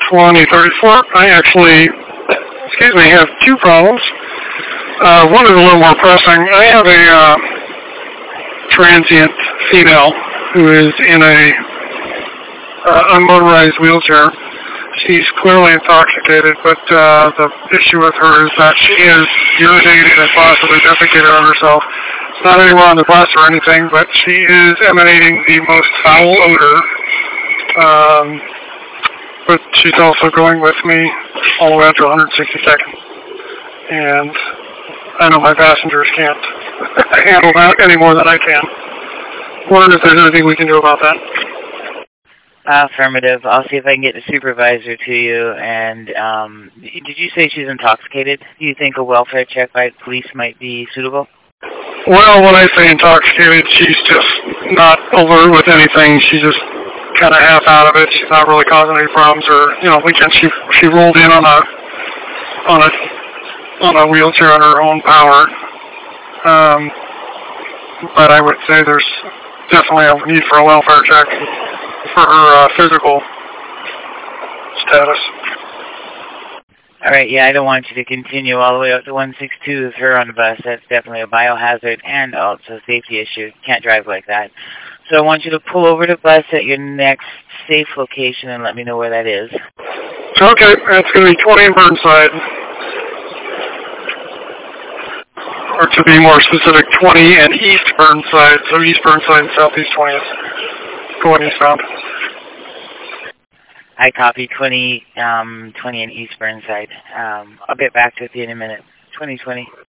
2034. I actually, have two problems. One is a little more pressing. I have a transient female who is in a unmotorized wheelchair. She's clearly intoxicated, but the issue with her is that she is urinating and possibly defecated on herself. It's not anywhere on the bus or anything, but she is emanating the most foul odor. But she's also going with me all the way up to 162nd. And I know my passengers can't handle that any more than I can. Wondering if there's anything we can do about that. Affirmative. I'll see if I can get the supervisor to you. And did you say she's intoxicated? Do you think a welfare check by police might be suitable? Well, when I say intoxicated, she's just not alert with anything. She's just kind of half out of it. She's not really causing any problems. Or weekend she rolled in on a wheelchair on her own power. But I would say there's definitely a need for a welfare check for her physical status. All right, yeah, I don't want you to continue all the way up to 162 with her on the bus. That's definitely a biohazard and also a safety issue. Can't drive like that. So I want you to pull over the bus at your next safe location and let me know where that is. Okay, that's going to be 20 in Burnside. Or to be more specific, 20 and East Burnside. So East Burnside and Southeast 20th. Going eastbound. I copy 20 and East Burnside. I'll get back to you in a minute. 2020.